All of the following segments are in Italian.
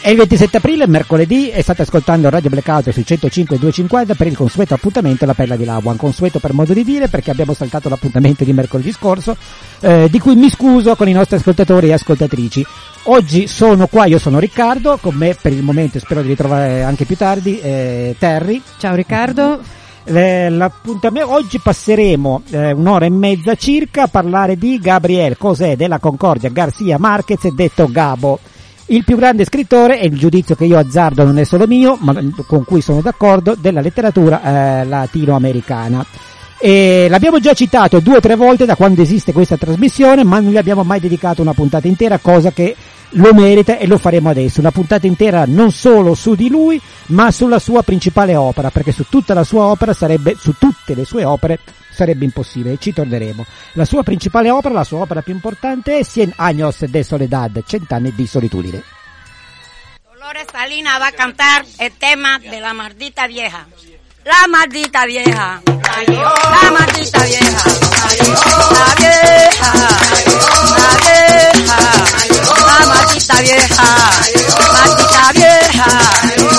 È il 27 aprile, mercoledì, e state ascoltando Radio Blackout sui 105.250 per il consueto appuntamento La Perla di Labuan. Consueto per modo di dire, perché abbiamo saltato l'appuntamento di mercoledì scorso, di cui mi scuso con i nostri ascoltatori e ascoltatrici. Oggi sono qua, io sono Riccardo, con me per il momento, spero di ritrovare anche più tardi, Terry. Ciao Riccardo. L'appuntamento oggi passeremo un'ora e mezza circa a parlare di Gabriel José de la Concordia García Márquez, detto Gabo, il più grande scrittore, e il giudizio che io azzardo non è solo mio, ma con cui sono d'accordo, della letteratura latinoamericana. E l'abbiamo già citato 2 o 3 volte da quando esiste questa trasmissione, ma non gli abbiamo mai dedicato una puntata intera, cosa che lo merita, e lo faremo adesso. Una puntata intera non solo su di lui, ma sulla sua principale opera, perché su tutta la sua opera su tutte le sue opere sarebbe impossibile, ci torneremo. La sua principale opera, la sua opera più importante è Cien años de soledad, 100 anni di solitudine. Dolores Salinas va a cantar el tema de la maldita vieja. La maldita vieja, la maldita vieja, la vieja, la vieja, la maldita vieja, maldita vieja.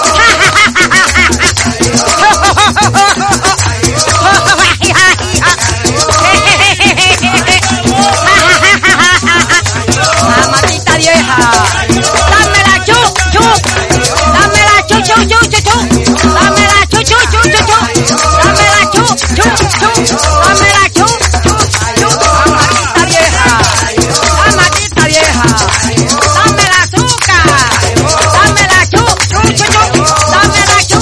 La maldita vieja, dame la chu, dame la chu, dame la chu, dame la chu, dame la chu, la maldita vieja, la maldita vieja, dame el azúcar, dame la chu, dame la chu,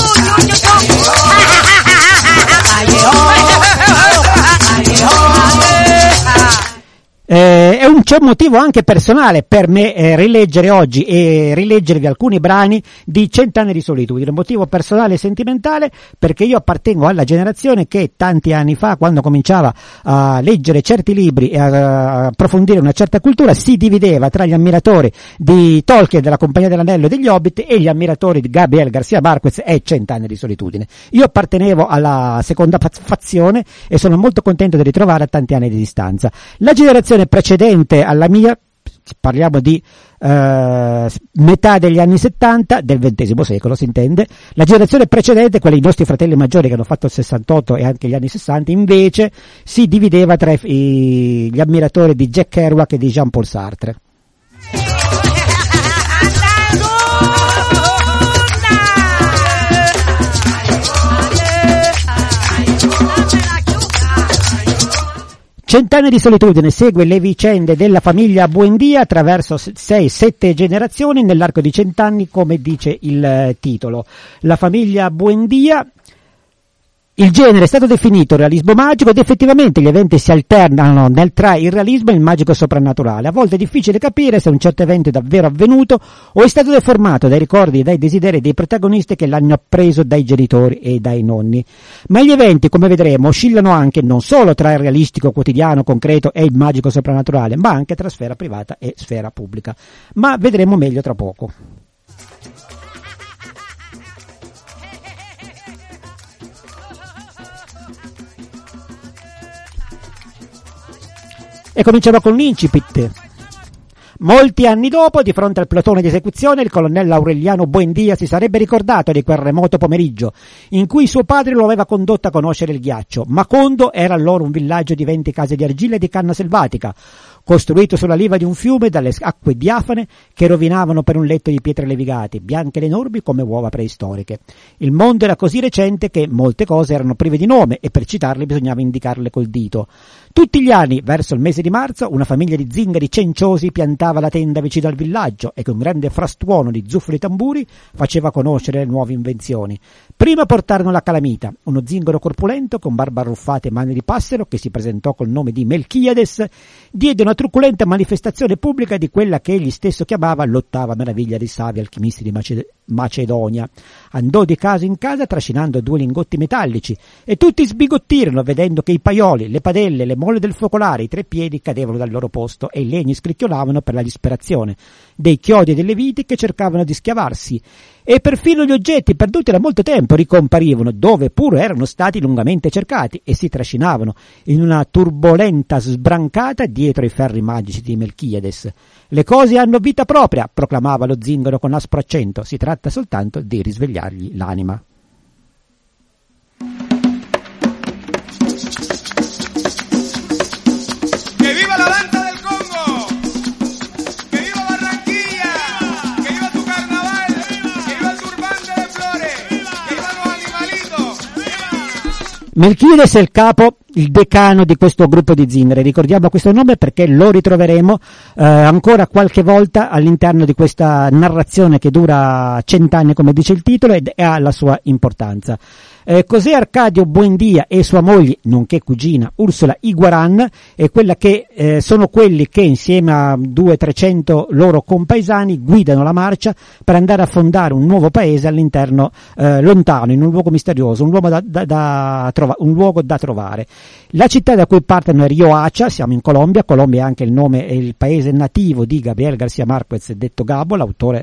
C'è un motivo anche personale per me rileggere oggi e rileggervi alcuni brani di 100 anni di solitudine, un motivo personale e sentimentale, perché io appartengo alla generazione che tanti anni fa, quando cominciava a leggere certi libri e a approfondire una certa cultura, si divideva tra gli ammiratori di Tolkien, della Compagnia dell'Anello e degli Hobbit, e gli ammiratori di Gabriel García Márquez e 100 anni di solitudine. Io appartenevo alla seconda fazione e sono molto contento di ritrovare a tanti anni di distanza. La generazione precedente alla mia, parliamo di metà degli anni 70 del XX secolo, si intende. La generazione precedente, quella dei nostri fratelli maggiori che hanno fatto il 68 e anche gli anni 60, invece si divideva tra gli ammiratori di Jack Kerouac e di Jean-Paul Sartre. Cent'anni di solitudine segue le vicende della famiglia Buendia attraverso 6-7 generazioni nell'arco di 100 anni, come dice il titolo. La famiglia Buendia. Il genere è stato definito realismo magico ed effettivamente gli eventi si alternano tra il realismo e il magico soprannaturale. A volte è difficile capire se un certo evento è davvero avvenuto o è stato deformato dai ricordi e dai desideri dei protagonisti che l'hanno appreso dai genitori e dai nonni. Ma gli eventi, come vedremo, oscillano anche non solo tra il realistico quotidiano concreto e il magico soprannaturale, ma anche tra sfera privata e sfera pubblica. Ma vedremo meglio tra poco. E cominciamo con l'incipit. Molti anni dopo, di fronte al plotone di esecuzione, il colonnello Aureliano Buendia si sarebbe ricordato di quel remoto pomeriggio in cui suo padre lo aveva condotto a conoscere il ghiaccio. Macondo era allora un villaggio di 20 case di argilla e di canna selvatica, costruito sulla riva di un fiume dalle acque diafane che rovinavano per un letto di pietre levigate, bianche ed enormi come uova preistoriche. Il mondo era così recente che molte cose erano prive di nome e per citarle bisognava indicarle col dito. Tutti gli anni, verso il mese di marzo, una famiglia di zingari cenciosi piantava la tenda vicino al villaggio e con grande frastuono di zufoli e tamburi faceva conoscere le nuove invenzioni. Prima portarono la calamita, uno zingaro corpulento con barba arruffata e mani di passero che si presentò col nome di Melchiades, diede una truculenta manifestazione pubblica di quella che egli stesso chiamava l'ottava meraviglia dei savi alchimisti Macedonia. Andò di casa in casa trascinando 2 lingotti metallici e tutti sbigottirono vedendo che i paioli, le padelle, le molle del focolare, i 3 piedi cadevano dal loro posto e i legni scricchiolavano per la disperazione dei chiodi e delle viti che cercavano di schiavarsi, e perfino gli oggetti perduti da molto tempo ricomparivano dove pure erano stati lungamente cercati e si trascinavano in una turbolenta sbrancata dietro i ferri magici di Melchiades. Le cose hanno vita propria, proclamava lo zingaro con aspro accento, si tratta soltanto di risvegliargli l'anima. ¡Que viva la danza del Congo! ¡Que viva Barranquilla! ¡Que viva tu carnaval! ¡Que viva el turbante de flores! ¡Que vivan los animalitos! Melchiades è il capo, il decano di questo gruppo di zingari. Ricordiamo questo nome perché lo ritroveremo ancora qualche volta all'interno di questa narrazione che dura 100 anni, come dice il titolo, ed ha la sua importanza. Così Arcadio Buendia e sua moglie, nonché cugina Ursula Iguaran, è quella che sono quelli che insieme a 200-300 loro compaesani guidano la marcia per andare a fondare un nuovo paese all'interno lontano, in un luogo misterioso, un luogo da trovare. La città da cui partono è Riohacha, siamo in Colombia. Colombia è anche il nome e il paese nativo di Gabriel García Márquez, detto Gabo, l'autore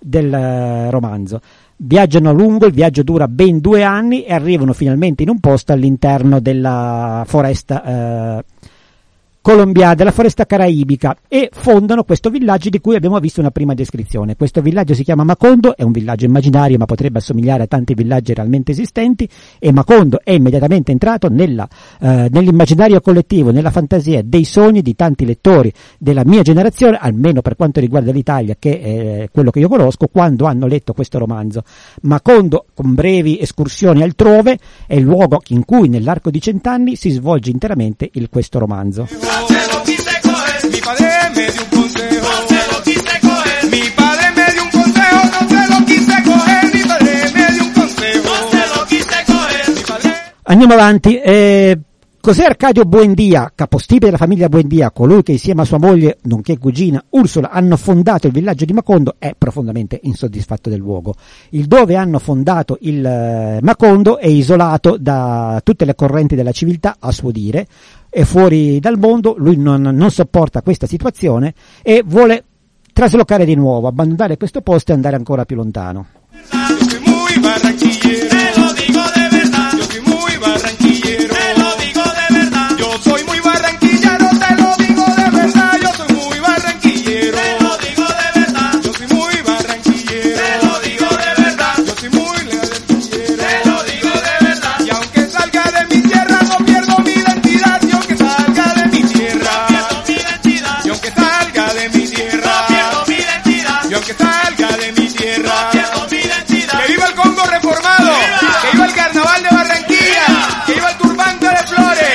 del romanzo. Viaggiano a lungo, il viaggio dura ben 2 anni e arrivano finalmente in un posto all'interno della foresta colombiana, della foresta caraibica, e fondano questo villaggio di cui abbiamo visto una prima descrizione. Questo villaggio si chiama Macondo, è un villaggio immaginario ma potrebbe assomigliare a tanti villaggi realmente esistenti, e Macondo è immediatamente entrato nell'immaginario collettivo, nella fantasia dei sogni di tanti lettori della mia generazione, almeno per quanto riguarda l'Italia, che è quello che io conosco, quando hanno letto questo romanzo. Macondo, con brevi escursioni altrove, è il luogo in cui nell'arco di 100 anni si svolge interamente questo romanzo. No se lo quise coger, mi padre me dio un consejo. No se lo quise coger, mi padre me dio un consejo. No se lo quise coger, mi padre me dio un consejo. No se lo quise coger, mi padre. Andiamo avanti. Cos'è Arcadio Buendia, capostipite della famiglia Buendia, colui che insieme a sua moglie, nonché cugina Ursula, hanno fondato il villaggio di Macondo, è profondamente insoddisfatto del luogo. Il dove hanno fondato il Macondo è isolato da tutte le correnti della civiltà, a suo dire, è fuori dal mondo, lui non sopporta questa situazione e vuole traslocare di nuovo, abbandonare questo posto e andare ancora più lontano. Yo soy muy barranquillero, te lo digo de verdad. Yo soy muy barranquillero, te lo digo de verdad. Yo soy muy barranquillero, te lo digo de verdad. Yo soy muy barranquillero, te lo digo de verdad. Yo soy muy barranquillero, te lo digo de verdad. Yo soy muy barranquillero, te lo digo de verdad. Y aunque salga de mi tierra no pierdo mi identidad. Y aunque salga de mi tierra no pierdo mi identidad. Y aunque salga de mi tierra no pierdo mi identidad. Y aunque salga de mi tierra no pierdo mi identidad. Que viva el Congo reformado, que viva el carnaval de Barranquilla, que viva el turbante de flores.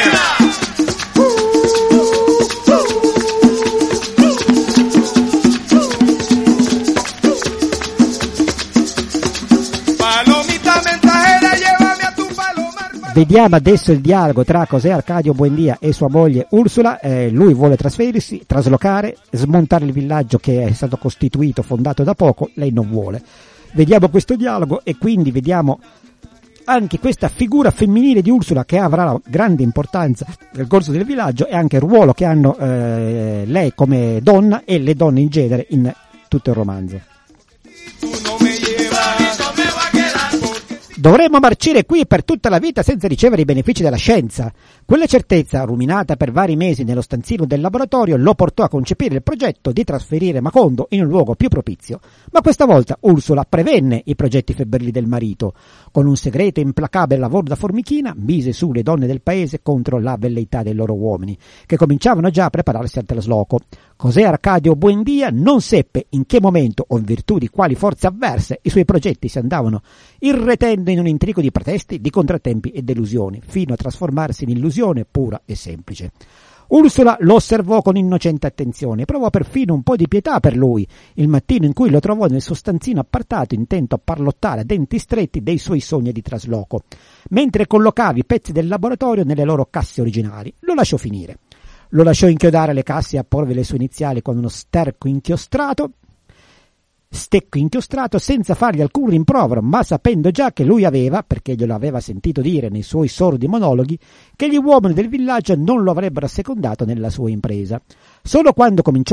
Palomita mensajera, llévame a tu palomar. Vediamo adesso il dialogo tra José Arcadio Buendia e sua moglie Ursula. Lui vuole trasferirsi, traslocare, smontare il villaggio che è stato costituito, fondato da poco, lei non vuole. Vediamo questo dialogo e quindi vediamo anche questa figura femminile di Ursula che avrà grande importanza nel corso del villaggio, e anche il ruolo che hanno lei come donna e le donne in genere in tutto il romanzo. Tú no me llevas, no me va a quedar porque Dovremmo marcire qui per tutta la vita senza ricevere i benefici della scienza. Quella certezza, ruminata per vari mesi nello stanzino del laboratorio, lo portò a concepire il progetto di trasferire Macondo in un luogo più propizio. Ma questa volta Ursula prevenne i progetti febbrili del marito. Con un segreto e implacabile lavoro da formichina, mise su le donne del paese contro la velleità dei loro uomini, che cominciavano già a prepararsi al trasloco. José Arcadio Buendia non seppe in che momento o in virtù di quali forze avverse i suoi progetti si andavano irretendo in un intrico di pretesti, di contrattempi e delusioni, fino a trasformarsi in illusione pura e semplice. Ursula lo osservò con innocente attenzione e provò perfino un po' di pietà per lui, il mattino in cui lo trovò nel suo stanzino appartato intento a parlottare a denti stretti dei suoi sogni di trasloco. Mentre collocava i pezzi del laboratorio nelle loro casse originali, lo lasciò finire. Lo lasciò inchiodare le casse e apporvi le sue iniziali con uno sterco inchiostrato stecco inchiostrato senza fargli alcun rimprovero, ma sapendo già che lui aveva, perché glielo aveva sentito dire nei suoi sordi monologhi, che gli uomini del villaggio non lo avrebbero assecondato nella sua impresa. Solo quando cominciò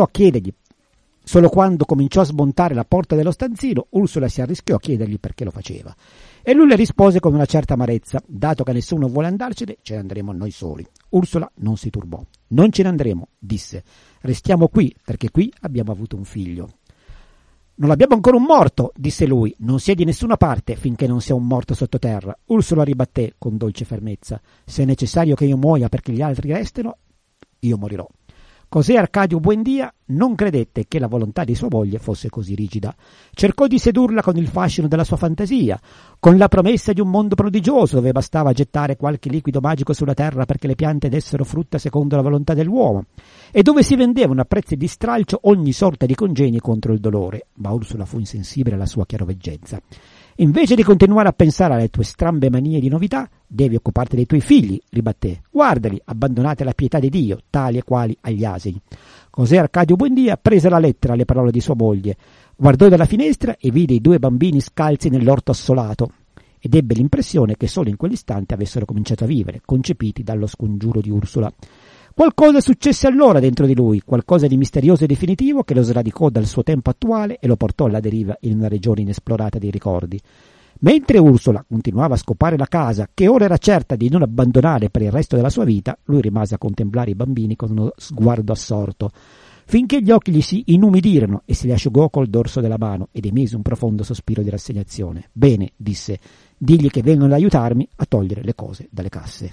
a smontare la porta dello stanzino, Ursula si arrischiò a chiedergli perché lo faceva. E lui le rispose con una certa amarezza: dato che nessuno vuole andarcene, ce ne andremo noi soli. Ursula non si turbò. Non ce ne andremo, disse. Restiamo qui, perché qui abbiamo avuto un figlio. Non abbiamo ancora un morto, disse lui. Non si è di nessuna parte finché non sia un morto sottoterra. Ursula ribatté con dolce fermezza: se è necessario che io muoia perché gli altri restino, io morirò. Così Arcadio Buendia non credette che la volontà di sua moglie fosse così rigida. Cercò di sedurla con il fascino della sua fantasia, con la promessa di un mondo prodigioso dove bastava gettare qualche liquido magico sulla terra perché le piante dessero frutta secondo la volontà dell'uomo, e dove si vendevano a prezzi di stralcio ogni sorta di congegni contro il dolore. Ma Ursula fu insensibile alla sua chiaroveggenza. Invece di continuare a pensare alle tue strambe manie di novità, devi occuparti dei tuoi figli, ribatté. Guardali, abbandonati alla pietà di Dio, tali e quali agli asini. Così Arcadio Buendia prese la lettera alle parole di sua moglie, guardò dalla finestra e vide i 2 bambini scalzi nell'orto assolato, ed ebbe l'impressione che solo in quell'istante avessero cominciato a vivere, concepiti dallo scongiuro di Ursula. Qualcosa successe allora dentro di lui, qualcosa di misterioso e definitivo che lo sradicò dal suo tempo attuale e lo portò alla deriva in una regione inesplorata dei ricordi. Mentre Ursula continuava a scopare la casa, che ora era certa di non abbandonare per il resto della sua vita, lui rimase a contemplare i bambini con uno sguardo assorto, finché gli occhi gli si inumidirono e se li asciugò col dorso della mano ed emise un profondo sospiro di rassegnazione. Bene, disse, digli che vengono ad aiutarmi a togliere le cose dalle casse.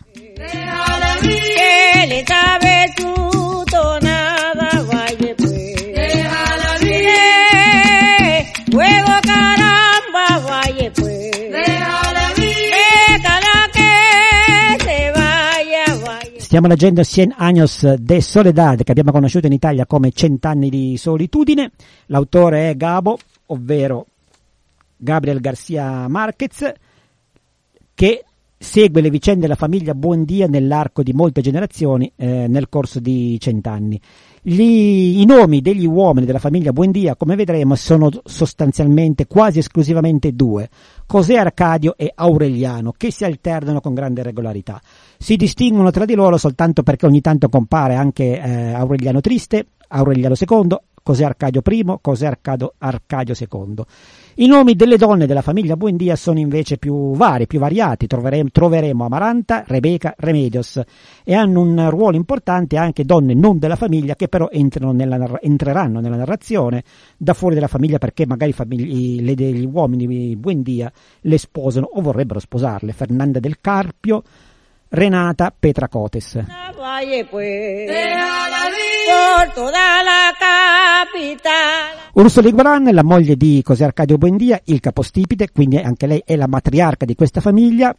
Que le sabe tú nada, vaya pues. Déjala vivir. Fuego caramba, vaya pues. Déjala vivir. Déjala que se vaya, vaya. Stiamo leggendo Cien años de soledad, che abbiamo conosciuto in Italia come 100 anni di solitudine. L'autore è Gabo, ovvero Gabriel García Márquez, che segue le vicende della famiglia Buendia nell'arco di molte generazioni nel corso di 100 anni. I nomi degli uomini della famiglia Buendia, come vedremo, sono sostanzialmente quasi esclusivamente 2, José Arcadio e Aureliano, che si alternano con grande regolarità. Si distinguono tra di loro soltanto perché ogni tanto compare anche Aureliano Triste, Aureliano II, José Arcadio I, José Arcadio II. I nomi delle donne della famiglia Buendia sono invece più vari, più variati. Troveremo Amaranta, Rebeca, Remedios, e hanno un ruolo importante anche donne non della famiglia che però entreranno nella narrazione da fuori della famiglia perché magari gli uomini di Buendia le sposano o vorrebbero sposarle. Fernanda del Carpio, Renata, Petra Cotes. Vaya pues. Por toda la capital. Ursula Iguarán, la moglie di José Arcadio Buendia, il capostipite, quindi anche lei è la matriarca di questa famiglia,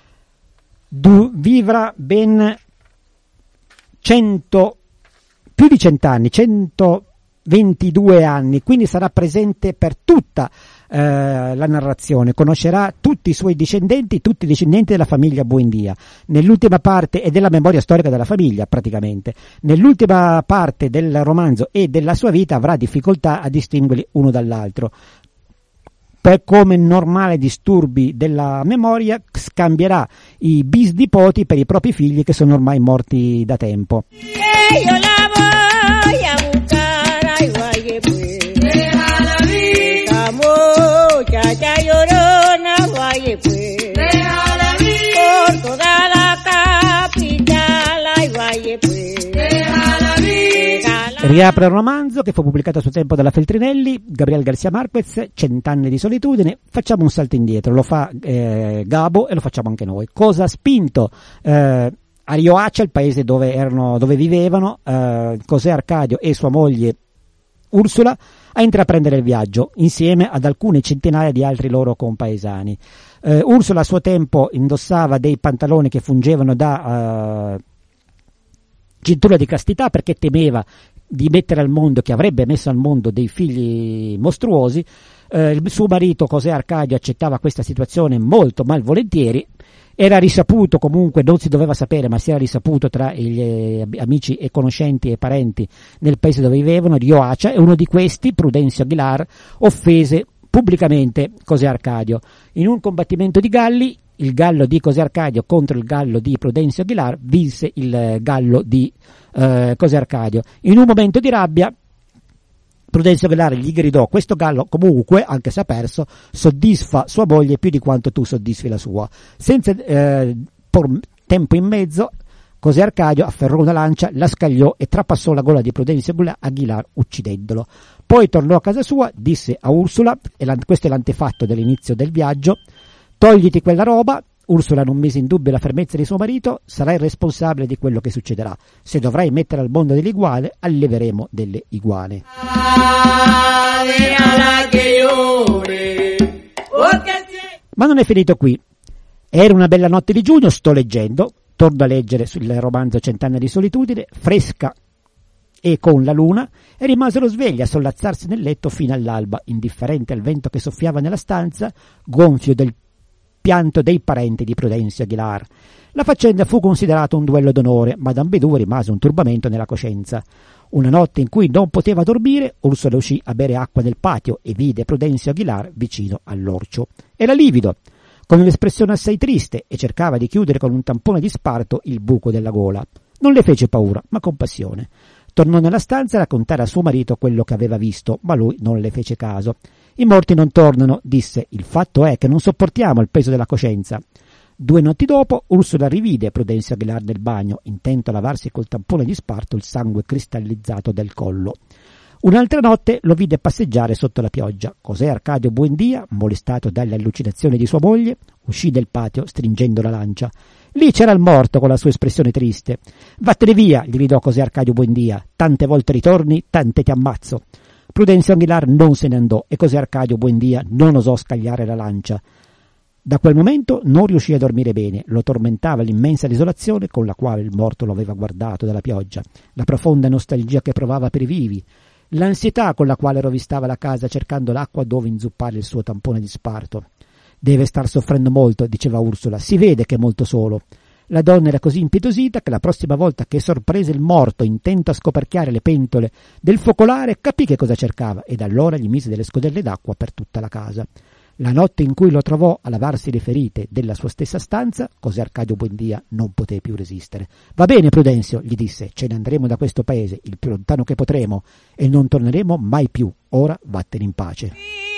vivrà ben più di 100 anni, 122 anni, quindi sarà presente per tutta la narrazione, conoscerà tutti i suoi discendenti, tutti i discendenti della famiglia Buendia, nell'ultima parte e della memoria storica della famiglia praticamente, nell'ultima parte del romanzo e della sua vita avrà difficoltà a distinguerli uno dall'altro. Come normale disturbi della memoria scambierà i bisnipoti per i propri figli che sono ormai morti da tempo. Muchacha llorona, vaya pues. Déjala vivir. Por toda la capital, ay, vaya pues. Déjala vivir. Riapre il romanzo che fu pubblicato a suo tempo dalla Feltrinelli, Gabriel García Márquez, 100 anni di solitudine. Facciamo un salto indietro, lo fa Gabo e lo facciamo anche noi. Cosa ha spinto a Riohacha, il paese dove vivevano José Arcadio e sua moglie Ursula, a intraprendere il viaggio insieme ad alcune centinaia di altri loro compaesani. Ursula a suo tempo indossava dei pantaloni che fungevano da cintura di castità perché temeva di mettere al mondo, che avrebbe messo al mondo dei figli mostruosi. Il suo marito José Arcadio accettava questa situazione molto malvolentieri. Era risaputo, comunque non si doveva sapere, ma si era risaputo tra gli amici e conoscenti e parenti nel paese dove vivevano, di Ioacia, e uno di questi, Prudencio Aguilar, offese pubblicamente José Arcadio. In un combattimento di galli, il gallo di José Arcadio contro il gallo di Prudencio Aguilar, vinse il gallo di José Arcadio. In un momento di rabbia, Prudencio Aguilar gli gridò: questo gallo comunque, anche se ha perso, soddisfa sua moglie più di quanto tu soddisfi la sua. Senza tempo in mezzo, José Arcadio afferrò una lancia, la scagliò e trapassò la gola di Prudencio Aguilar uccidendolo. Poi tornò a casa sua, disse a Ursula, e questo è l'antefatto dell'inizio del viaggio: togliti quella roba. Ursula non mise in dubbio la fermezza di suo marito: sarai responsabile di quello che succederà. Se dovrai mettere al mondo delle iguane, alleveremo delle iguane. Ma non è finito qui. Era una bella notte di giugno, sto leggendo, torno a leggere sul romanzo Cent'anni di solitudine, fresca e con la luna, e rimasero svegli a sollazzarsi nel letto fino all'alba, indifferente al vento che soffiava nella stanza, gonfio del pianto dei parenti di Prudencio Aguilar. La faccenda fu considerata un duello d'onore, ma da ambedue rimase un turbamento nella coscienza. Una notte in cui non poteva dormire, Ursula uscì a bere acqua nel patio e vide Prudencio Aguilar vicino all'orcio. Era livido, con un'espressione assai triste, e cercava di chiudere con un tampone di sparto il buco della gola. Non le fece paura, ma compassione. Tornò nella stanza a raccontare a suo marito quello che aveva visto, ma lui non le fece caso. I morti non tornano, disse. Il fatto è che non sopportiamo il peso della coscienza. 2 notti dopo, Ursula rivide Prudencio Aguilar nel bagno, intento a lavarsi col tampone di sparto il sangue cristallizzato del collo. Un'altra notte lo vide passeggiare sotto la pioggia. José Arcadio Buendia, molestato dalle allucinazioni di sua moglie, uscì del patio stringendo la lancia. Lì c'era il morto con la sua espressione triste. Vattene via, gli gridò José Arcadio Buendia. Tante volte ritorni, tante ti ammazzo. Prudencio Aguilar non se ne andò e José Arcadio Buendia non osò scagliare la lancia. Da quel momento non riuscì a dormire bene, lo tormentava l'immensa desolazione con la quale il morto lo aveva guardato dalla pioggia, la profonda nostalgia che provava per i vivi, l'ansietà con la quale rovistava la casa cercando l'acqua dove inzuppare il suo tampone di sparto. Deve star soffrendo molto, diceva Ursula, si vede che è molto solo. La donna era così impietosita che la prossima volta che sorprese il morto intento a scoperchiare le pentole del focolare capì che cosa cercava e da allora gli mise delle scodelle d'acqua per tutta la casa. La notte in cui lo trovò a lavarsi le ferite della sua stessa stanza, José Arcadio Buendia non poté più resistere. Va bene, Prudencio, gli disse, ce ne andremo da questo paese il più lontano che potremo e non torneremo mai più. Ora vattene in pace.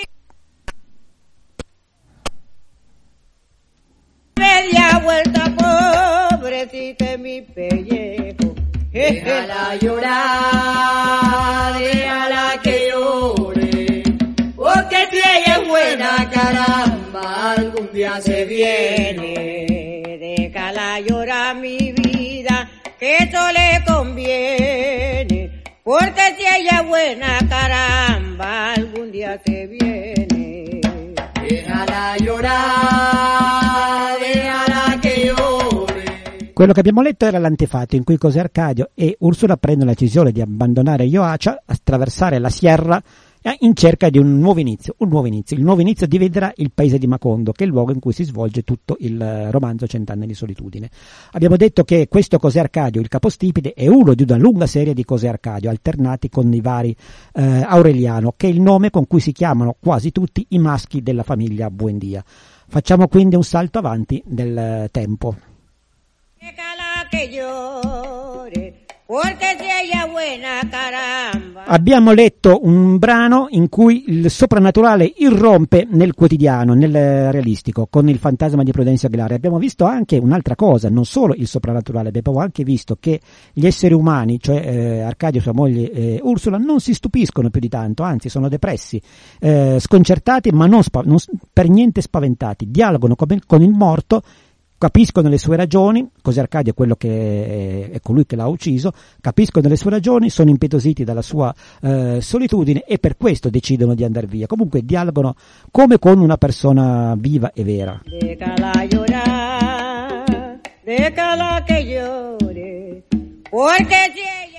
Media vuelta, pobrecita mi pellejo, déjala llorar, déjala que llore, porque si ella es buena, caramba, algún día se viene. Déjala llorar mi vida, que eso le conviene, porque si ella es buena, caramba, algún día se viene. Déjala llorar, déjala che llore. Quello che abbiamo letto era l'antefatto in cui José Arcadio e Ursula prendono la decisione di abbandonare Ioacia, attraversare la sierra in cerca di un nuovo inizio. Il nuovo inizio diventerà il paese di Macondo, che è il luogo in cui si svolge tutto il romanzo Cent'anni di solitudine. Abbiamo detto che questo José Arcadio, il capostipite, è uno di una lunga serie di José Arcadio, alternati con i vari Aureliano, che è il nome con cui si chiamano quasi tutti i maschi della famiglia Buendia. Facciamo quindi un salto avanti nel tempo. Abbiamo letto un brano in cui il soprannaturale irrompe nel quotidiano, nel realistico, con il fantasma di Prudencio Aguilar. Abbiamo visto anche un'altra cosa, non solo il soprannaturale, abbiamo anche visto che gli esseri umani, cioè Arcadio, sua moglie Ursula, non si stupiscono più di tanto, anzi sono depressi, sconcertati, ma non per niente spaventati, dialogano con il morto, capiscono le sue ragioni. José Arcadio è quello che è colui che l'ha ucciso, capiscono le sue ragioni, sono impietositi dalla sua solitudine e per questo decidono di andare via. Comunque dialogano come con una persona viva e vera. Déjala llorar, déjala que llore, porque si ella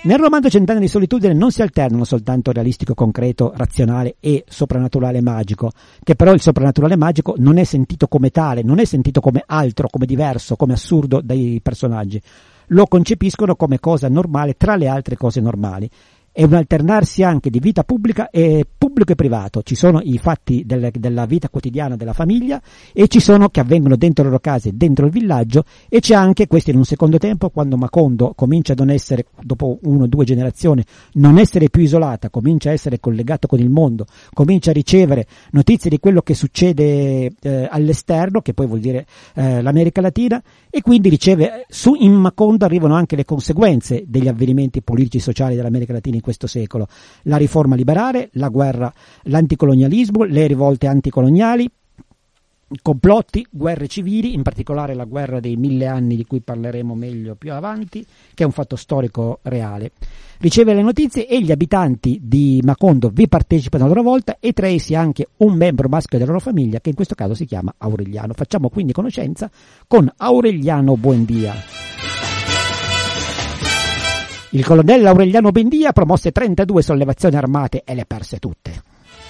Nel romanzo Cent'anni di solitudine non si alternano soltanto realistico, concreto, razionale e soprannaturale magico, che però il soprannaturale magico non è sentito come tale, non è sentito come altro, come diverso, come assurdo dai personaggi. Lo concepiscono come cosa normale tra le altre cose normali. È un alternarsi anche di vita pubblica e privato. Ci sono i fatti della vita quotidiana della famiglia e ci sono che avvengono dentro le loro case, dentro il villaggio, e c'è anche, questo in un secondo tempo, quando Macondo comincia a non essere, dopo 1 o 2 generazioni, non essere più isolata, comincia a essere collegato con il mondo, comincia a ricevere notizie di quello che succede all'esterno, che poi vuol dire l'America Latina, e quindi riceve, in Macondo arrivano anche le conseguenze degli avvenimenti politici e sociali dell'America Latina in questo secolo: la riforma liberale, la guerra, l'anticolonialismo, le rivolte anticoloniali, complotti, guerre civili, in particolare la guerra dei 1000 anni di cui parleremo meglio più avanti, che è un fatto storico reale. Riceve le notizie e gli abitanti di Macondo vi partecipano a loro volta, e tra essi anche un membro maschio della loro famiglia, che in questo caso si chiama Aureliano. Facciamo quindi conoscenza con Aureliano Buendia. Il colonnello Aureliano Buendia promosse 32 sollevazioni armate e le perse tutte.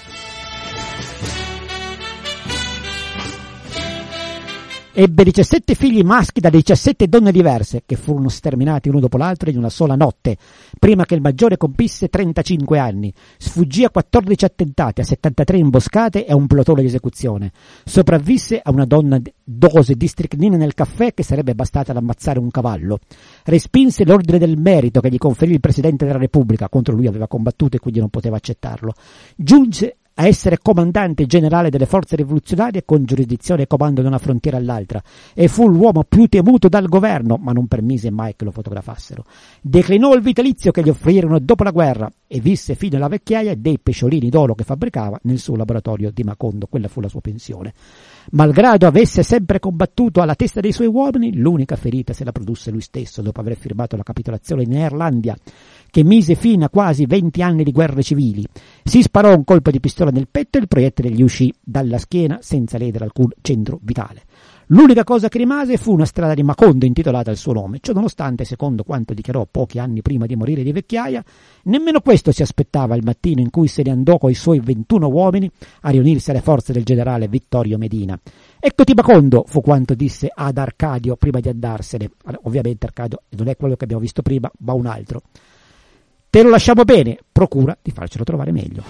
Ebbe 17 figli maschi da 17 donne diverse, che furono sterminati uno dopo l'altro in una sola notte, prima che il maggiore compisse 35 anni. Sfuggì a 14 attentati, a 73 imboscate e a un plotone di esecuzione. Sopravvisse a una dose di stricnina nel caffè che sarebbe bastata ad ammazzare un cavallo. Respinse l'ordine del merito che gli conferì il Presidente della Repubblica, contro lui aveva combattuto e quindi non poteva accettarlo. Giunse a essere comandante generale delle forze rivoluzionarie con giurisdizione e comando da una frontiera all'altra, e fu l'uomo più temuto dal governo, ma non permise mai che lo fotografassero. Declinò il vitalizio che gli offrirono dopo la guerra e visse fino alla vecchiaia dei pesciolini d'oro che fabbricava nel suo laboratorio di Macondo. Quella fu la sua pensione. Malgrado avesse sempre combattuto alla testa dei suoi uomini, l'unica ferita se la produsse lui stesso dopo aver firmato la capitolazione in Neerlandia, che mise fine a quasi 20 anni di guerre civili. Si sparò un colpo di pistola nel petto e il proiettile gli uscì dalla schiena senza ledere alcun centro vitale. L'unica cosa che rimase fu una strada di Macondo intitolata al suo nome. Ciò nonostante, secondo quanto dichiarò pochi anni prima di morire di vecchiaia, nemmeno questo si aspettava il mattino in cui se ne andò coi suoi 21 uomini a riunirsi alle forze del generale Vittorio Medina. Eccoti Macondo, fu quanto disse ad Arcadio prima di andarsene. Ovviamente Arcadio non è quello che abbiamo visto prima, ma un altro. Te lo lasciamo bene, procura di farcelo trovare meglio.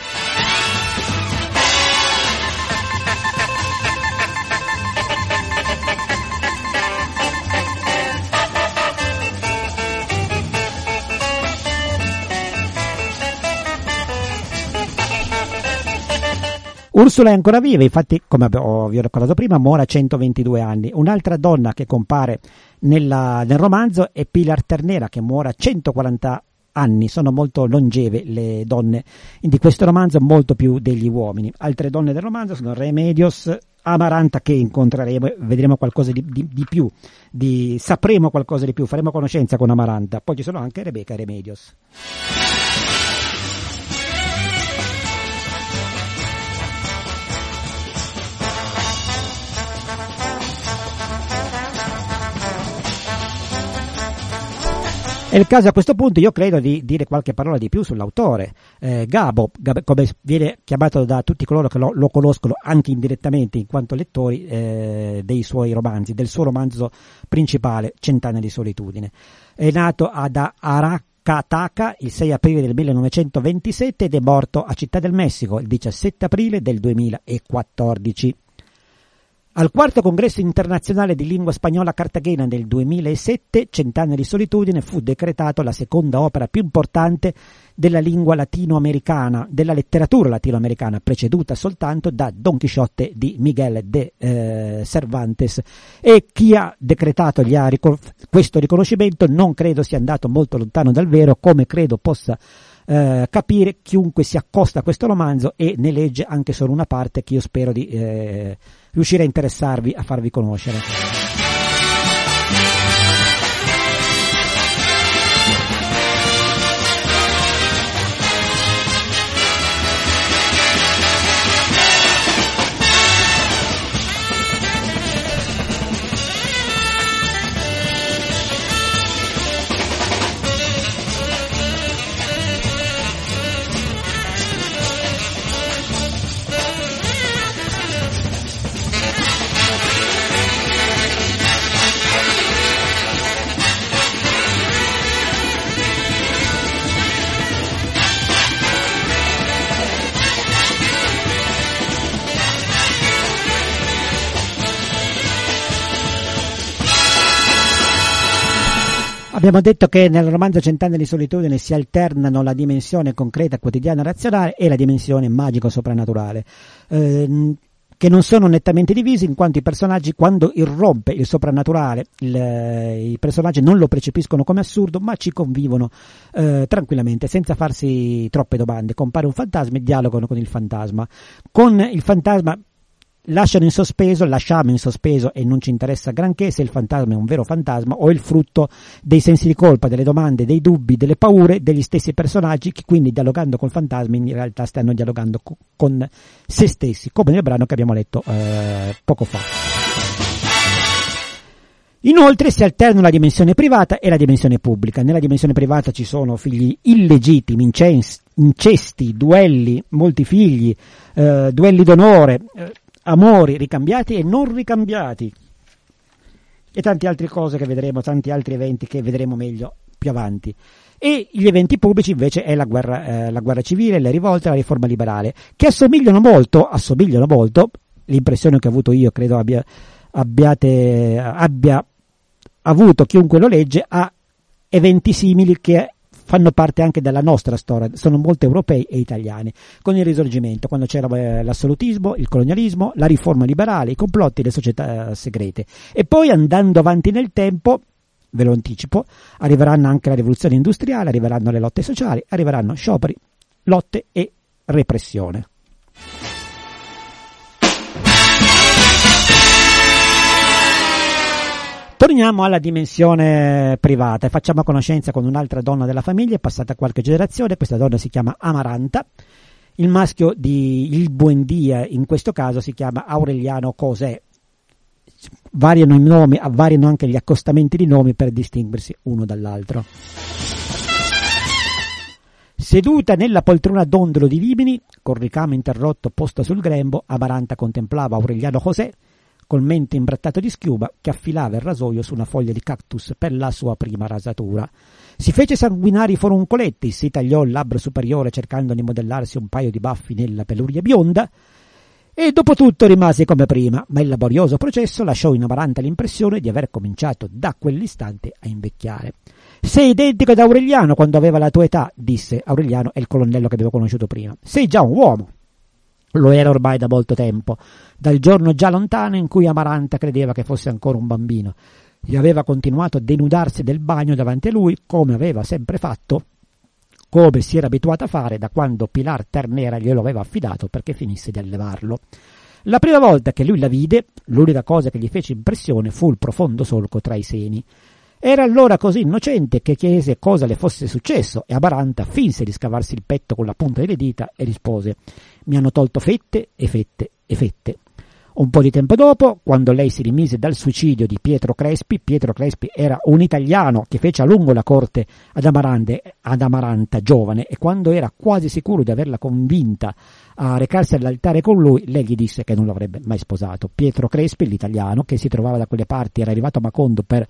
Ursula è ancora viva, infatti, come vi ho ricordato prima, muore a 122 anni. Un'altra donna che compare nel romanzo è Pilar Ternera, che muore a 140 anni. Sono molto longeve le donne di questo romanzo, molto più degli uomini. Altre donne del romanzo sono Remedios, Amaranta, che incontreremo e vedremo qualcosa di più, sapremo qualcosa di più, faremo conoscenza con Amaranta. Poi ci sono anche Rebecca e Remedios. È il caso a questo punto, io credo, di dire qualche parola di più sull'autore. Gabo, come viene chiamato da tutti coloro che lo conoscono anche indirettamente in quanto lettori dei suoi romanzi, del suo romanzo principale, Cent'anni di solitudine. È nato ad Aracataca il 6 aprile del 1927 ed è morto a Città del Messico il 17 aprile del 2014. Al quarto congresso internazionale di lingua spagnola a Cartagena nel 2007, Cent'anni di solitudine fu decretato la seconda opera più importante della lingua latinoamericana, della letteratura latinoamericana, preceduta soltanto da Don Chisciotte di Miguel de Cervantes. E chi ha decretato questo riconoscimento non credo sia andato molto lontano dal vero, come credo possa capire chiunque si accosta a questo romanzo e ne legge anche solo una parte, che io spero di riuscire a interessarvi, a farvi conoscere. Abbiamo detto che nel romanzo Cent'anni di solitudine si alternano la dimensione concreta, quotidiana, razionale e la dimensione magico-soprannaturale, che non sono nettamente divisi, in quanto i personaggi, quando irrompe il soprannaturale, i personaggi non lo percepiscono come assurdo, ma ci convivono tranquillamente, senza farsi troppe domande. Compare un fantasma e dialogano con il fantasma. Con il fantasma lasciamo in sospeso e non ci interessa granché se il fantasma è un vero fantasma o è il frutto dei sensi di colpa, delle domande, dei dubbi, delle paure degli stessi personaggi, che quindi dialogando col fantasma in realtà stanno dialogando con se stessi, come nel brano che abbiamo letto poco fa. Inoltre si alternano la dimensione privata e la dimensione pubblica. Nella dimensione privata ci sono figli illegittimi, incesti, duelli, molti figli, duelli d'onore, amori ricambiati e non ricambiati e tante altre cose che vedremo, tanti altri eventi che vedremo meglio più avanti. E gli eventi pubblici invece è la guerra civile, le rivolte, la riforma liberale, che assomigliano molto, l'impressione che ho avuto io, credo abbia avuto chiunque lo legge, a eventi simili che fanno parte anche della nostra storia, sono molto europei e italiani, con il Risorgimento, quando c'era l'assolutismo, il colonialismo, la riforma liberale, i complotti, le società segrete. E poi andando avanti nel tempo, ve lo anticipo, arriveranno anche la rivoluzione industriale, arriveranno le lotte sociali, arriveranno scioperi, lotte e repressione. Torniamo alla dimensione privata e facciamo conoscenza con un'altra donna della famiglia, è passata qualche generazione. Questa donna si chiama Amaranta, il maschio di Il Buendia in questo caso si chiama Aureliano Cosè. Variano i nomi, variano anche gli accostamenti di nomi per distinguersi uno dall'altro. Seduta nella poltrona dondolo di Vimini, col ricamo interrotto posto sul grembo, Amaranta contemplava Aureliano Cosè, col mento imbrattato di schiuma, che affilava il rasoio su una foglia di cactus per la sua prima rasatura. Si fece sanguinare i foruncoletti, si tagliò il labbro superiore cercando di modellarsi un paio di baffi nella peluria bionda e dopo tutto rimase come prima, ma il laborioso processo lasciò in Amaranta l'impressione di aver cominciato da quell'istante a invecchiare. «Sei identico ad Aureliano quando aveva la tua età», disse. Aureliano è il colonnello che avevo conosciuto prima. «Sei già un uomo». Lo era ormai da molto tempo, dal giorno già lontano in cui Amaranta credeva che fosse ancora un bambino, e aveva continuato a denudarsi del bagno davanti a lui, come aveva sempre fatto, come si era abituato a fare da quando Pilar Ternera glielo aveva affidato perché finisse di allevarlo. La prima volta che lui la vide, l'unica cosa che gli fece impressione fu il profondo solco tra i seni. Era allora così innocente che chiese cosa le fosse successo e Amaranta finse di scavarsi il petto con la punta delle dita e rispose: «Mi hanno tolto fette e fette e fette». Un po' di tempo dopo, quando lei si rimise dal suicidio di Pietro Crespi era un italiano che fece a lungo la corte ad Amaranta giovane, e quando era quasi sicuro di averla convinta a recarsi all'altare con lui, lei gli disse che non l'avrebbe mai sposato. Pietro Crespi, l'italiano, che si trovava da quelle parti, era arrivato a Macondo per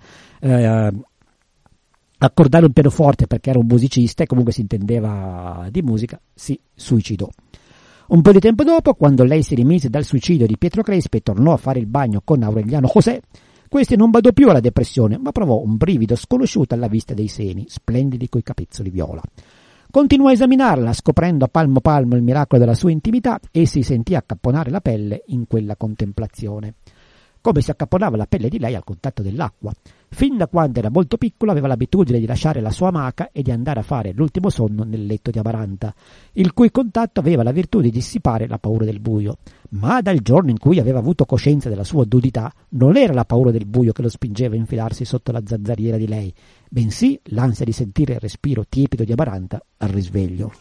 accordare un pianoforte perché era un musicista e comunque si intendeva di musica, si suicidò. Un po' di tempo dopo, quando lei si rimise dal suicidio di Pietro Crespi e tornò a fare il bagno con Aureliano Cosè, questi non badò più alla depressione, ma provò un brivido sconosciuto alla vista dei seni, splendidi coi capezzoli viola. Continuò a esaminarla, scoprendo a palmo palmo il miracolo della sua intimità, e si sentì accapponare la pelle in quella contemplazione, come si accapponava la pelle di lei al contatto dell'acqua. Fin da quando era molto piccolo aveva l'abitudine di lasciare la sua amaca e di andare a fare l'ultimo sonno nel letto di Amaranta, il cui contatto aveva la virtù di dissipare la paura del buio. Ma dal giorno in cui aveva avuto coscienza della sua nudità, non era la paura del buio che lo spingeva a infilarsi sotto la zanzariera di lei, bensì l'ansia di sentire il respiro tiepido di Amaranta al risveglio.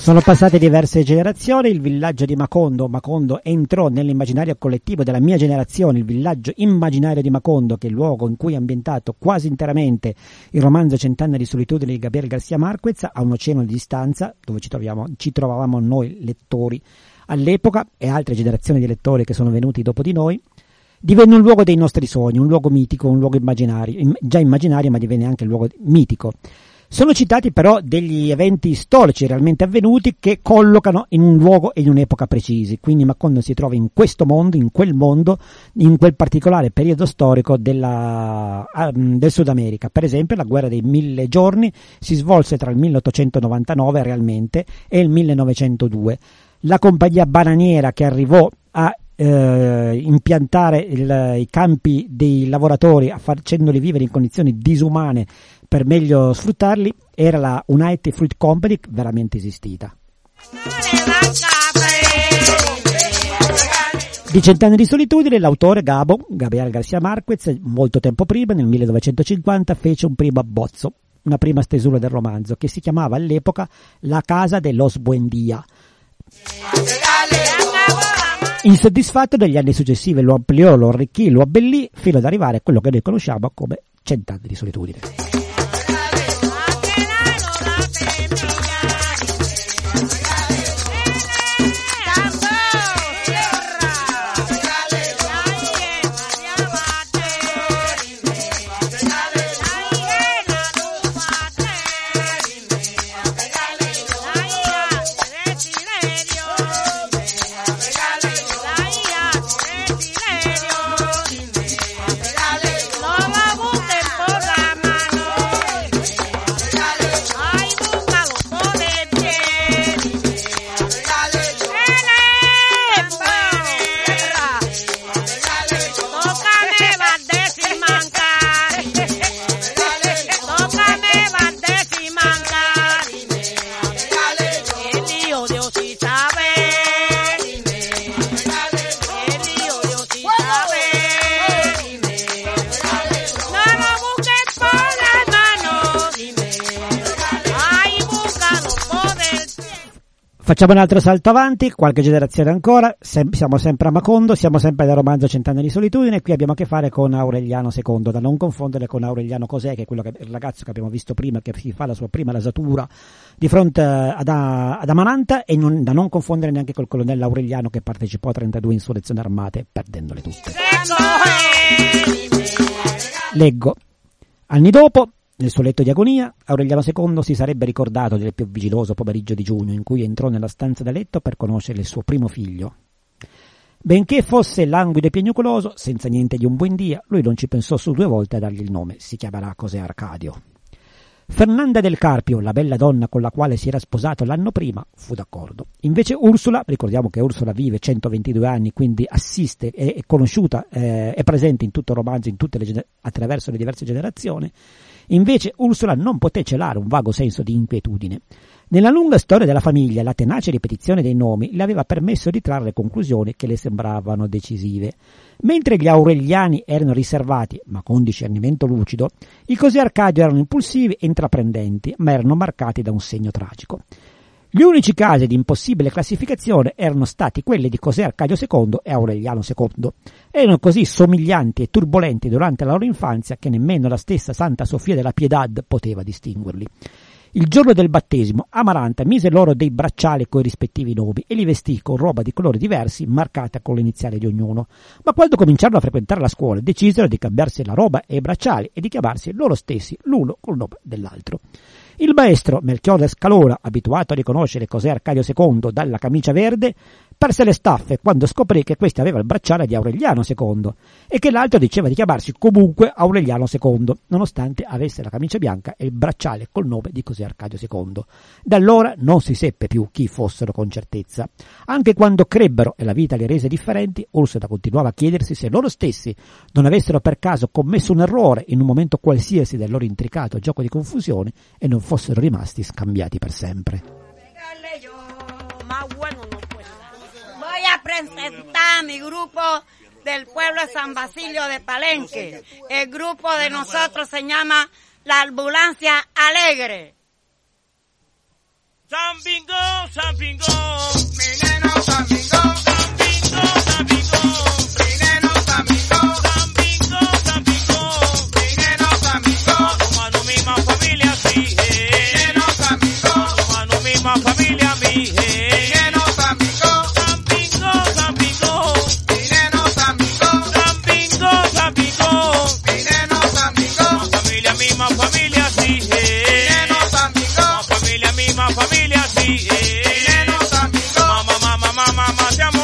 Sono passate diverse generazioni, il villaggio di Macondo entrò nell'immaginario collettivo della mia generazione, il villaggio immaginario di Macondo, che è il luogo in cui è ambientato quasi interamente il romanzo Cent'anni di solitudine di Gabriel García Márquez, a un oceano di distanza, dove ci trovavamo noi lettori all'epoca e altre generazioni di lettori che sono venuti dopo di noi. Divenne un luogo dei nostri sogni, un luogo mitico, un luogo immaginario, già immaginario, ma divenne anche un luogo mitico. Sono citati però degli eventi storici realmente avvenuti che collocano in un luogo e in un'epoca precisi, quindi Macondo si trova in questo mondo, in quel particolare periodo storico del Sud America. Per esempio la guerra dei 1000 giorni si svolse tra il 1899 realmente e il 1902. La compagnia bananiera che arrivò a impiantare i campi dei lavoratori facendoli vivere in condizioni disumane per meglio sfruttarli era la United Fruit Company, veramente esistita. Di Cent'anni di solitudine l'autore Gabriel García Márquez molto tempo prima, nel 1950, fece un primo abbozzo, una prima stesura del romanzo che si chiamava all'epoca La casa de los Buendía. Insoddisfatto, negli anni successivi lo ampliò, lo arricchì, lo abbellì fino ad arrivare a quello che noi conosciamo come Cent'anni di solitudine. Facciamo un altro salto avanti, qualche generazione ancora, siamo sempre a Macondo, siamo sempre nel romanzo Cent'anni di solitudine, qui abbiamo a che fare con Aureliano II, da non confondere con Aureliano Cosè, che è il ragazzo che abbiamo visto prima, che si fa la sua prima rasatura di fronte ad Amaranta, e da non confondere neanche col colonnello Aureliano che partecipò a 32 insurrezioni armate, perdendole tutte. Leggo. Anni dopo, nel suo letto di agonia, Aureliano II si sarebbe ricordato del più viginoso pomeriggio di giugno in cui entrò nella stanza da letto per conoscere il suo primo figlio. Benché fosse languido e piagnucoloso, senza niente di un buendia, lui non ci pensò su 2 volte a dargli il nome, si chiamerà José Arcadio. Fernanda del Carpio, la bella donna con la quale si era sposato l'anno prima, fu d'accordo. Invece Ursula, ricordiamo che Ursula vive 122 anni, quindi assiste, è conosciuta, è presente in tutto il romanzo, attraverso le diverse generazioni. Invece Ursula non poté celare un vago senso di inquietudine. Nella lunga storia della famiglia, la tenace ripetizione dei nomi le aveva permesso di trarre conclusioni che le sembravano decisive. Mentre gli aureliani erano riservati, ma con discernimento lucido, i José Arcadio erano impulsivi e intraprendenti, ma erano marcati da un segno tragico. Gli unici casi di impossibile classificazione erano stati quelli di José Arcadio II e Aureliano II. Erano così somiglianti e turbolenti durante la loro infanzia che nemmeno la stessa Santa Sofia della Piedad poteva distinguerli. Il giorno del battesimo, Amaranta mise loro dei bracciali coi rispettivi nomi e li vestì con roba di colori diversi marcata con l'iniziale di ognuno. Ma quando cominciarono a frequentare la scuola, decisero di cambiarsi la roba e i bracciali e di chiamarsi loro stessi l'uno col nome dell'altro. Il maestro Melchiorre Scalora, abituato a riconoscere José Arcadio II dalla camicia verde, perse le staffe quando scoprì che questi aveva il bracciale di Aureliano II e che l'altro diceva di chiamarsi comunque Aureliano II, nonostante avesse la camicia bianca e il bracciale col nome di José Arcadio II. Da allora non si seppe più chi fossero con certezza. Anche quando crebbero e la vita li rese differenti, Ursula continuava a chiedersi se loro stessi non avessero per caso commesso un errore in un momento qualsiasi del loro intricato gioco di confusione e non fossero rimasti scambiati per sempre. Voy a presentar a mi grupo del pueblo de San Basilio de Palenque. El grupo de nosotros se llama La Ambulancia Alegre. San Bingo, San Bingo, mi neno San Bingo, San Bingo, San Bingo, mi neno San Bingo, San Bingo, San Bingo, mi neno San Bingo, mano misma familia sí, mi neno San Bingo, mano misma familia mi, mi neno San Bingo, San Bingo, San Bingo, mi neno San Bingo, San Bingo, San Bingo, mi neno San Bingo, familia misma familia sí, mi neno San Bingo, familia misma familia sí, neno San Bingo, mamma siamo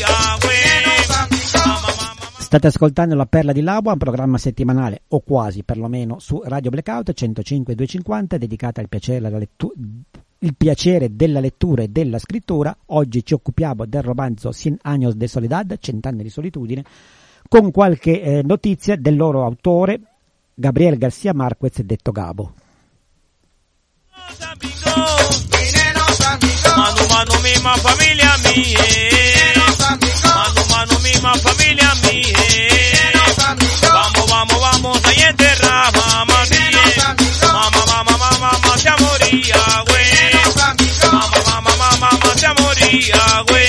State ascoltando La Perla di Laua, un programma settimanale, o quasi perlomeno, su Radio Blackout 105.250, dedicata al piacere, il piacere della lettura e della scrittura. Oggi ci occupiamo del romanzo 100 años de soledad, 100 anni di solitudine, con qualche notizia del loro autore, Gabriel García Márquez, detto Gabo. Mano misma familia mía, mano misma familia mía, vamos, ahí enterra, mamá se moría, güey, mamá se moría, güey,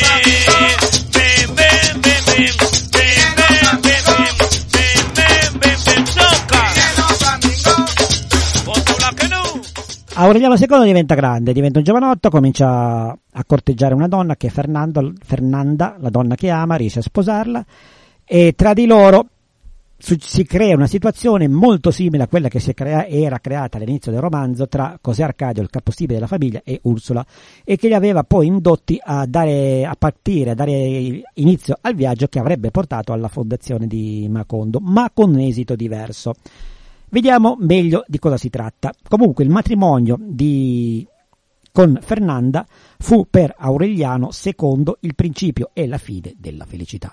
Aureliano II diventa grande, diventa un giovanotto, comincia a corteggiare una donna che è Fernanda, la donna che ama, riesce a sposarla, e tra di loro si crea una situazione molto simile a quella che era creata all'inizio del romanzo tra José Arcadio, il capostipite della famiglia, e Ursula, e che li aveva poi indotti a dare inizio al viaggio che avrebbe portato alla fondazione di Macondo, ma con un esito diverso. Vediamo meglio di cosa si tratta. Comunque il matrimonio con Fernanda fu per Aureliano II il principio e la fine della felicità.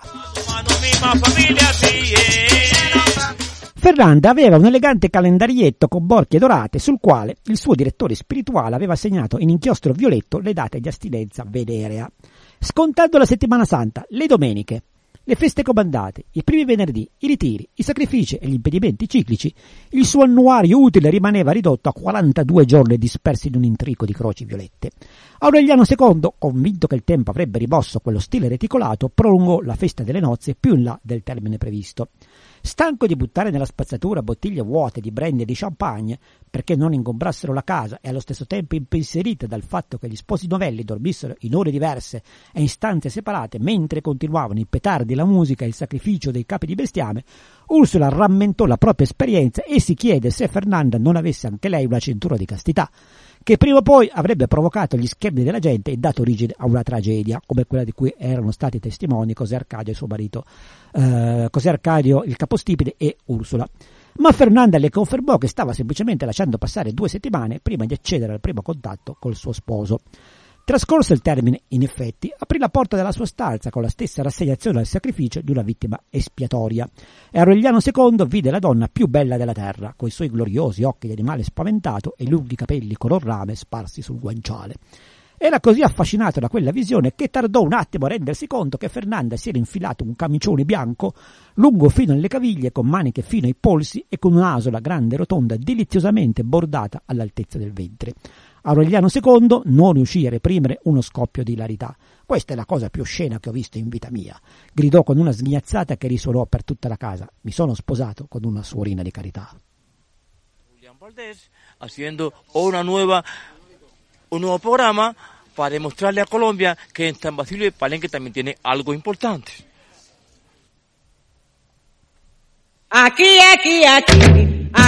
Fernanda aveva un elegante calendarietto con borchie dorate sul quale il suo direttore spirituale aveva segnato in inchiostro violetto le date di astinenza venerea, scontando la settimana santa, le domeniche, le feste comandate, i primi venerdì, i ritiri, i sacrifici e gli impedimenti ciclici. Il suo annuario utile rimaneva ridotto a 42 giorni dispersi in un intrico di croci violette. Aureliano II, convinto che il tempo avrebbe rimosso quello stile reticolato, prolungò la festa delle nozze più in là del termine previsto. Stanco di buttare nella spazzatura bottiglie vuote di brandy e di champagne, perché non ingombrassero la casa, e allo stesso tempo impensierite dal fatto che gli sposi novelli dormissero in ore diverse e in stanze separate mentre continuavano i petardi, la musica e il sacrificio dei capi di bestiame, Ursula rammentò la propria esperienza e si chiede se Fernanda non avesse anche lei una cintura di castità, che prima o poi avrebbe provocato gli scherni della gente e dato origine a una tragedia, come quella di cui erano stati testimoni José Arcadio e suo marito, José Arcadio il capostipite e Ursula. Ma Fernanda le confermò che stava semplicemente lasciando passare 2 settimane prima di accedere al primo contatto col suo sposo. Trascorso il termine, in effetti, aprì la porta della sua stanza con la stessa rassegnazione al sacrificio di una vittima espiatoria, e Aureliano II vide la donna più bella della terra, coi suoi gloriosi occhi di animale spaventato e lunghi capelli color rame sparsi sul guanciale. Era così affascinato da quella visione che tardò un attimo a rendersi conto che Fernanda si era infilato un camicione bianco, lungo fino alle caviglie, con maniche fino ai polsi e con un'asola grande e rotonda deliziosamente bordata all'altezza del ventre. Aureliano II non riuscì a reprimere uno scoppio di ilarità. «Questa è la cosa più oscena che ho visto in vita mia», gridò con una sghignazzata che risuonò per tutta la casa. «Mi sono sposato con una suorina di carità». Julián Valdés haciendo un nuevo programa para demostrarle a Colombia que en San Basilio de Palenque también tiene algo importante. Aquí.